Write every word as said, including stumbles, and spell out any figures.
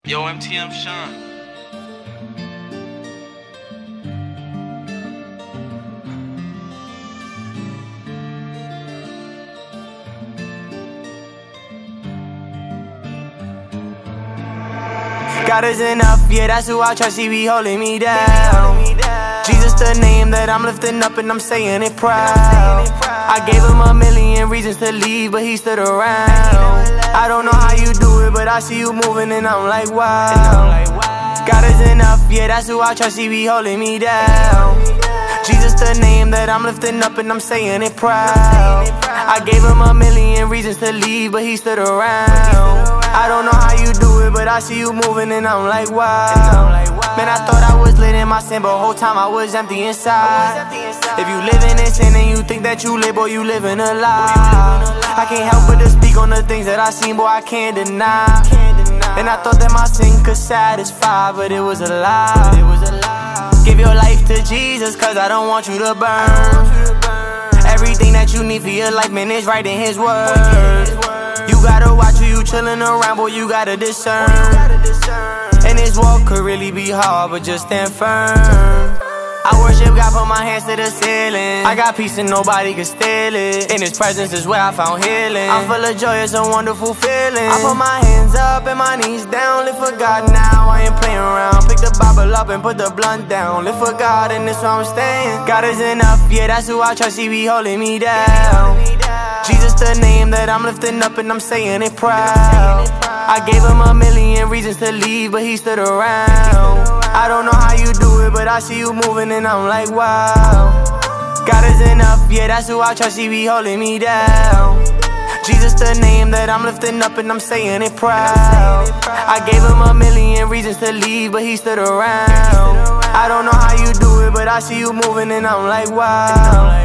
Yo, M T M Sean. God is enough, yeah, that's who I trust, he be holding me down. Jesus the name that I'm lifting up and I'm saying it proud. I gave him a million reasons to leave, but he stood around. I don't know how you do it, but I see you moving and I'm like, wow. God is enough, yeah, that's who I trust, he be holding me down. Jesus the name that I'm lifting up and I'm saying it proud. I gave him a million reasons to leave, but he stood around. I don't know how you do it, but I see you moving and I'm like, wow. Man, I thought I was lit in my sin, but whole time I was empty inside. If you living in sin and you think that you live, boy, you living a lie. I can't help but to speak on the things that I seen, boy, I can't deny. And I thought that my sin could satisfy, but it was a lie. Give your life to Jesus, cause I don't want you to burn. Everything that you need for your life, man, is right in his word. You gotta watch who you chillin' around, boy, you gotta discern. And this walk could really be hard, but just stand firm. I worship God, put my hands to the ceiling. I got peace and nobody can steal it. In his presence is where I found healing. I'm full of joy, it's a wonderful feeling. I put my hands up and my knees down. Live for God now, I ain't playing around. Pick the Bible up and put the blunt down. Live for God and this where I'm staying. God is enough, yeah, that's who I trust, he be holding me down. Jesus the name that I'm lifting up and I'm saying it proud. I gave him a million reasons to leave, but he stood around. I don't know how you do it, but I see you moving and I'm like, wow. God is enough, yeah, that's who I trust, he be holding me down. Jesus the name that I'm lifting up and I'm saying it proud. I gave him a million reasons to leave, but he stood around. I don't know how you do it, but I see you moving and I'm like, wow.